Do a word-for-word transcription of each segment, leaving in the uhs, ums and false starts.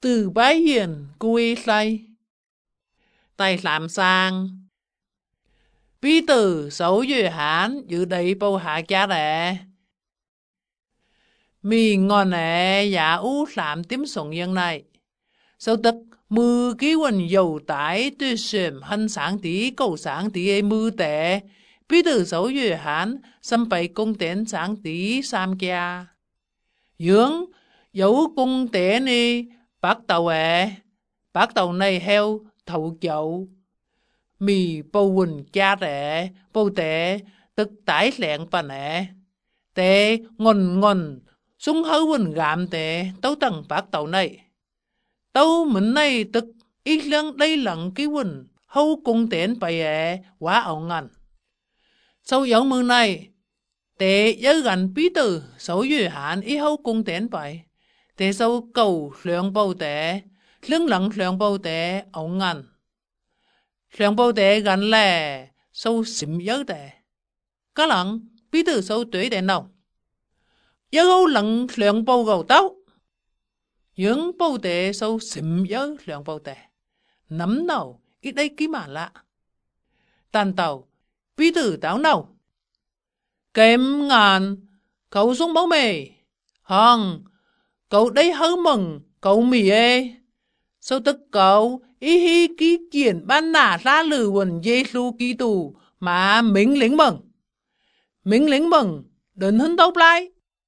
Từ bái hiền quy say. Tài làm sang. Bí tử xấu dư hán dự đầy bầu hạ cha rẻ. Mì ngon nè giả ú làm tím sống dân này. Sau tức mư ký quần dầu tái tuy xuyểm hân sáng tí cầu sáng tí ấy mư tệ. Bí tử xấu dư hán xâm bày công tiến sáng tí sam kia. Dưỡng dấu công tiến đi bác tàu ế. Bác tàu này heo thầu chậu. Mì bầu quần cha rẻ bầu tệ tức tái lẹn bà nè. Tệ ngon ngon sung hấu quần gạm tệ tấu tầng bác tàu này. Tấu mình này tức ít lăng đây lặng cái quần hấu công tiến bà ế quá ổng ngành. Sau giống mừng này tệ giới gần bí tử xấu dư hạn ý hấu công tiến bà. Tệ sau cầu lượng bầu tệ lưng lặng lượng bầu tệ ổng ngành. Lượng bầu tệ gần là sâu xìm giới tệ. Các lặng bí tử sâu tuổi tệ nào. Giới hấu lặng lượng bầu gầu tóc. Dưỡng bầu tệ sâu xìm giới lượng bầu tệ. Nắm nào ít đây ký mà lạ. Tàn tàu bí tử táo nào. Kém ngàn cậu xuống bóng mề. Hòn cậu đây hớ mừng cậu mì ê. Sau tức cậu ý hi ký kiển ban nả ra lử quần Giê-xu Kitô mà mình lính mừng. Mình lính mừng đến hơn đâu lại.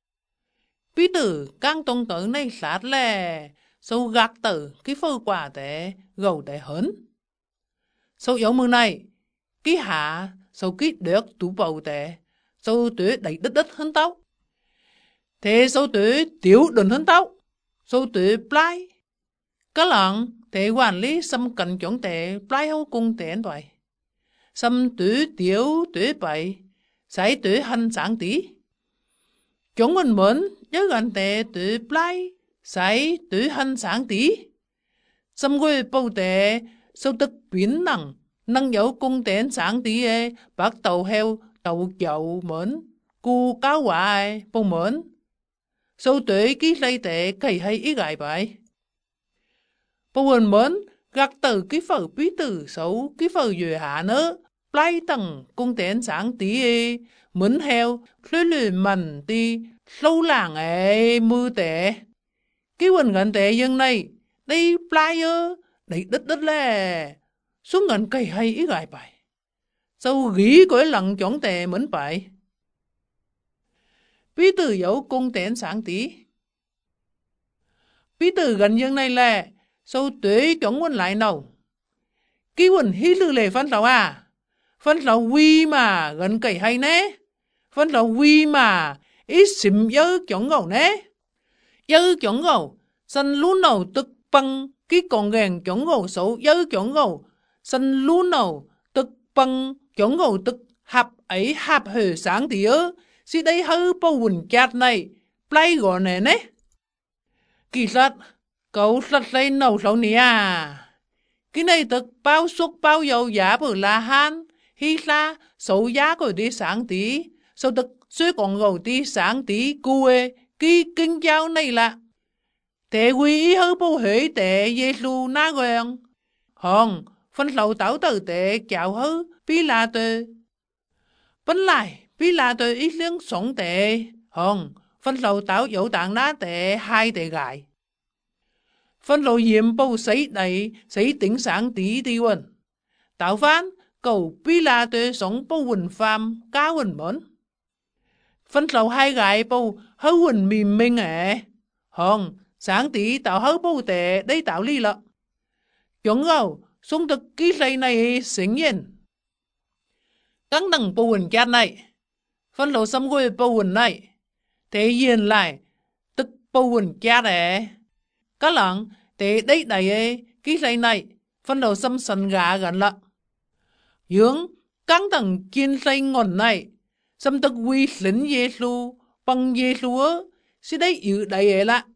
Bí tử càng tông tử này sát lè. Sau gác tử cái phơ quả tế gầu tế hấn. Sau dấu mừng này cái hạ sau cái được tủ bầu tế. Sau tuổi đẩy đứt đứt hơn tóc. Thế sau tuổi tiểu đừng hơn tóc. Sau tuổi plai. Các lặng thế quản lý xâm cận chuẩn tệ plai hô cung tệ vậy. Xâm tuổi tiểu tuổi bậy. Xảy tuổi hành sáng tí. Chúng mình mến nhớ gần tệ tuổi plai. Xảy tuổi hành sáng tí. Xâm quê bầu tệ sau tức biến năng. Năng dấu cung tệ sáng tí ê. Bác tàu heo tàu chậu mến. Cu cáo quả ai bầu mến. Sau tuổi ký lây tệ cây hay ý gại vậy. Bầu hồn mến gác tử ký phở bí tử xấu ký phở dùi hạ nữa. Play tầng cung tiến sáng tí ê. Mến heo lưới lưới mần tí lâu làng ê mư tệ. Ký quần gần tệ dân này đây play ơ đấy đứt đứt lè. Xuống gần cây hay ý gại vậy. Sau ghi cõi lặng chóng tệ mến vậy. Bí tử dấu cung tiến sáng tí. Bí tử gần dân này là sau tuế chóng quần lại nào. Ký quần hí lưu lệ phân lão à. Phân lão quy mà gần cầy hay nế. Phân lão quy mà ít xìm dơ chóng gầu nế. Dơ chóng gầu sân lú nào tức băng ký còn gàng chóng gầu xấu dơ chóng gầu. Sân lú nào tức băng chóng gầu tức hạp ấy hạp hờ sáng tí ơ. Sĩ đây hư bầu quần chát này. Play gõ nè nế. Kỳ sát. Cậu sát lấy nấu sầu nè à. Cái này tức bao xúc bao dầu giá bởi là hàn. Hi la xấu giá của đi sáng tí. Sau tức suy còn gầu đi sáng tí cùi. Cái kinh giáo này là. Thế quý ý hư bầu hệ tệ Giê-xu ná quen. Hòn phân lầu táo tử tệ chào hư bí là tệ. Vẫn lại. Bí là tôi ít liên sống tệ. Hòn phân lầu táo dẫu tạng ná tệ hai tệ gại. Phân lầu hiểm bầu sấy đầy sấy tính sáng tí đi quần. Tạo phán cầu bí là tôi sống bầu quần phàm cá quần mến. Phân lầu hai gại bầu hấu quần mìm minh ế. Hòn sáng tí tạo hấu bầu tệ đây tạo ly lợ. Chuẩn gầu xuống thực ký lây này xính nhiên. Căng đằng bầu quần chát này. Phân lầu xâm quê bầu quần này. Thế nhiên lại. Tức bầu quần chát ế. Các lặng. Thế đây đầy ế. Ký lây này. Phân lầu xâm sân gà gần lặng. Dưỡng. Căng đằng kiên lây ngọn này. Xâm tức quy lính Giê-xu. Bằng Giê-xu ơ. Sẽ đây yếu đầy ế lạ.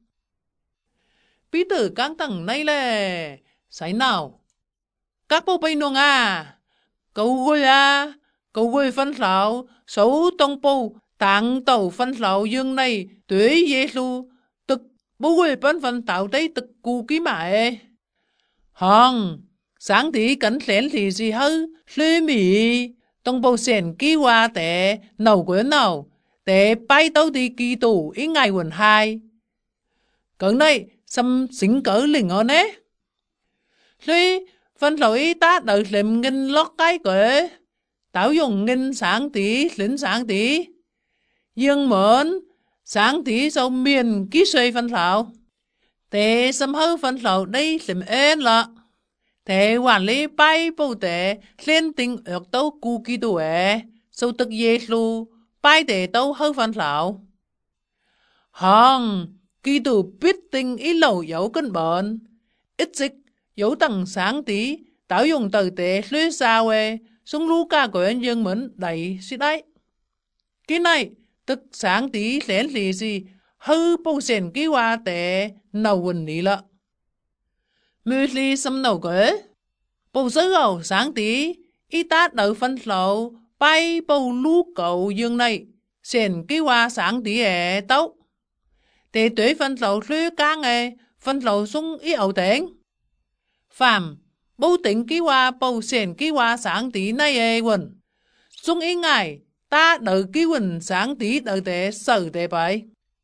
Bí tử căng đằng này lè. Xảy nào. Các bầu bay nông à. Cậu gôi à. Cậu gôi phân lão. Xấu tông bầu tạng tàu phân lão dương này tuế Giê-xu tức bố quê bên phần tạo đấy tực cù ký mẹ. Hòn, sáng tí cẩn thận thì gì hư, lê mì, tông bầu sen ký hoa tệ, nấu quyến nào, tệ bay tấu đi kỳ tù ít ngày quần hai. Cẩn này, xâm xính cỡ lình ở nế. Lê, phần lỗi ta đợi lệm ngân lót cái quế. Táo dùng ngân sáng tí, lính sáng tí. Dương mến, sáng tí sau miền ký xoay phân lạo. Tệ xâm hư phân lạo đây lệm ên lạ. Tệ quản lý bay bầu tệ lên tình ước tấu cú kỳ tù ế. Sau tức dê lưu, bay tệ tấu hư phân lạo. Hòn, kỳ tù biết tình ý lầu dấu cân bận. Ít dịch, dấu tầng sáng tí, táo dùng tờ tệ lưới sao ê. Xong lưu ca của anh dương mến đẩy xí đấy. Cái này, tức sáng tí lén lì gì, hư bầu sen ký hoa tệ, nấu quần lý lợ. Mười lì xâm nấu quế. Bầu sứ gầu sáng tí, y tát đợi phân lậu, bay bầu lú cầu dương này, sen ký hoa sáng tí ế tấu. Tệ tuế phân lậu lưới cang ế, phân lậu xuống y ẩu tên. Phạm, bầu tính ký hoa bầu sen ký hoa sáng tí này ế quần. Xuống y ngài, ta đợi ký quần sáng tí đợi tệ sở tệ bày.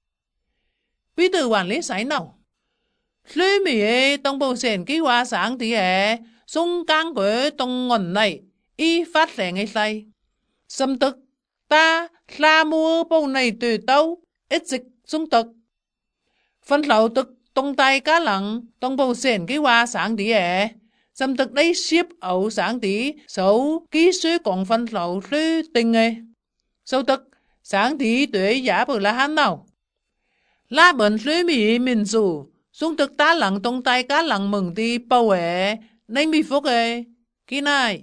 Bí tử quản lý sái nào. Lưới mì ế tông bầu sen ký hoa sáng tí ế, xuống cang quế tông ngọn này, y phát lẻ ngay say. Xâm tức, ta la mua bầu này từ tâu, ít dịch xuống tức. Phân lậu tức tông tay cá lặng, tông bầu sen ký hoa sáng tí ế. Xâm tức đấy xếp ẩu sáng tí, xấu ký suy còn phân lậu lưới tình ế. Sau tức, sáng tí tuế giả bầu là hắn nào. La bẩn lưới mì mình dù, xuống tức ta lặng tông tay cá lặng mừng tí bầu ế. Nên bị phúc ế. Cái này.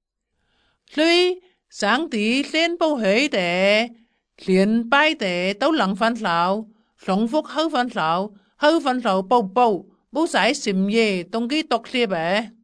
Lưới, sáng tí lên bầu hế tệ. Liên bay tệ tấu lặng phân lạo. Sống phúc hư phân lạo. Hư phân lạo bầu bầu. Bố giải xìm dê tông ký tộc liếp ế.